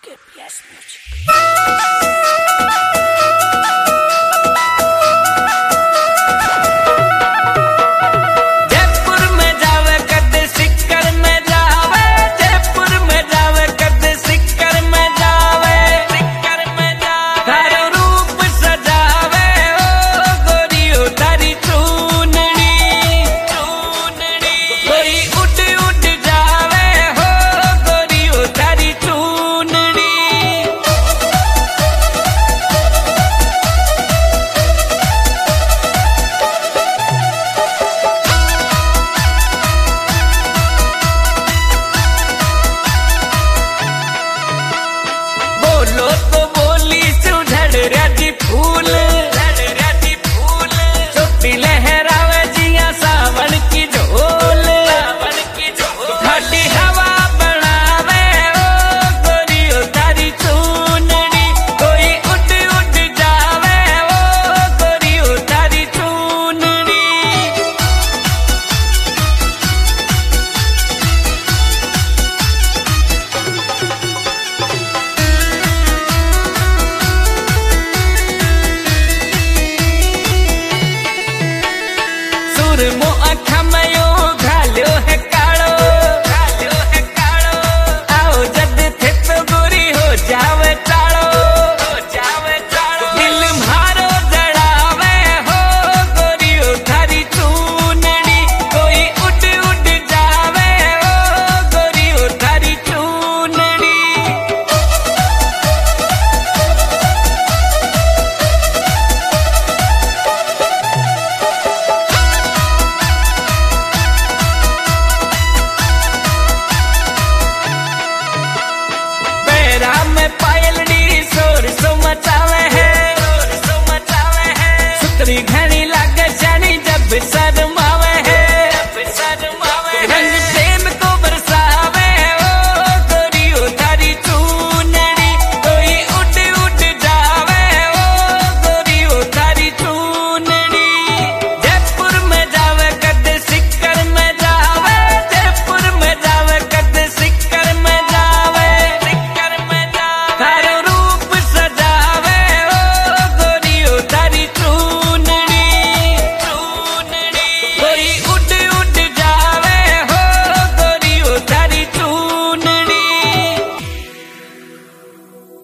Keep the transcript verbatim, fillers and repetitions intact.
के P S music. फूल राजी फूल चोटी लहरावे जिया सावन की झोल सावन की झोल ठंडी हवा बनावे ओ गोरी ओ तारी चूनड़ी कोई उड़ उड़ जावे ओ गोरी ओ तारी चूनड़ी। मो अखा में यो घालो है कालो घालो है कालो आओ जद थे तो गोरी हो जावे।